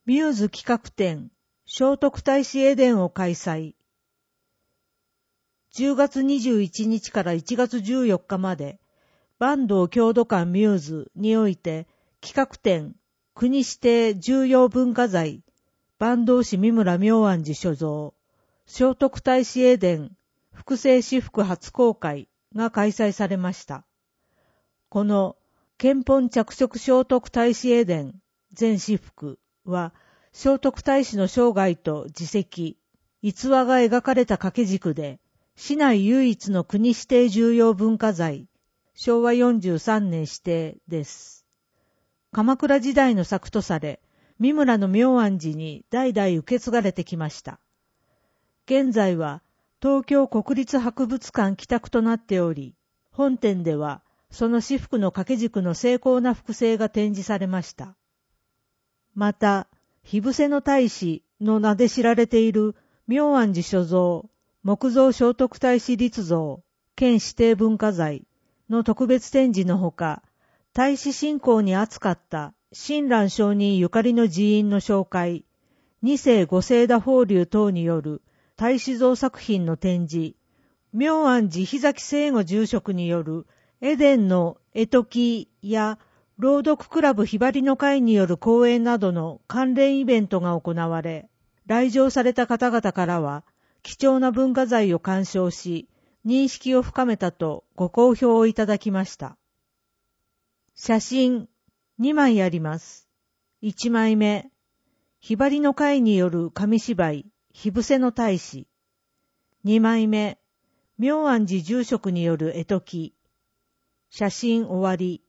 ミューズ企画展、聖徳太子絵伝を開催。10月21日から1月14日まで、坂東郷土館ミューズにおいて、企画展、国指定重要文化財、坂東市三村明安寺所蔵、聖徳太子絵伝、複製私服初公開が開催されました。この、献本着色聖徳太子絵伝、全私服は、聖徳太子の生涯と事績、逸話が描かれた掛け軸で、市内唯一の国指定重要文化財、昭和43年指定です。鎌倉時代の作とされ、三村の明安寺に代々受け継がれてきました。現在は東京国立博物館寄託となっており、本展ではその私服の掛け軸の精巧な複製が展示されました。また、火伏せの太子の名で知られている明安寺所蔵、木造聖徳太子立像、県指定文化財の特別展示のほか、太子信仰に厚かった親鸞上人ゆかりの寺院の紹介、二世五世田法隆等による太子像作品の展示、明安寺日崎聖護住職による絵伝の絵解きや朗読クラブひばりの会による講演などの関連イベントが行われ、来場された方々からは貴重な文化財を鑑賞し、認識を深めたとご好評をいただきました。写真2枚あります。1枚目、ひばりの会による紙芝居、火伏せの太子。2枚目、明安寺住職による絵解き。写真終わり。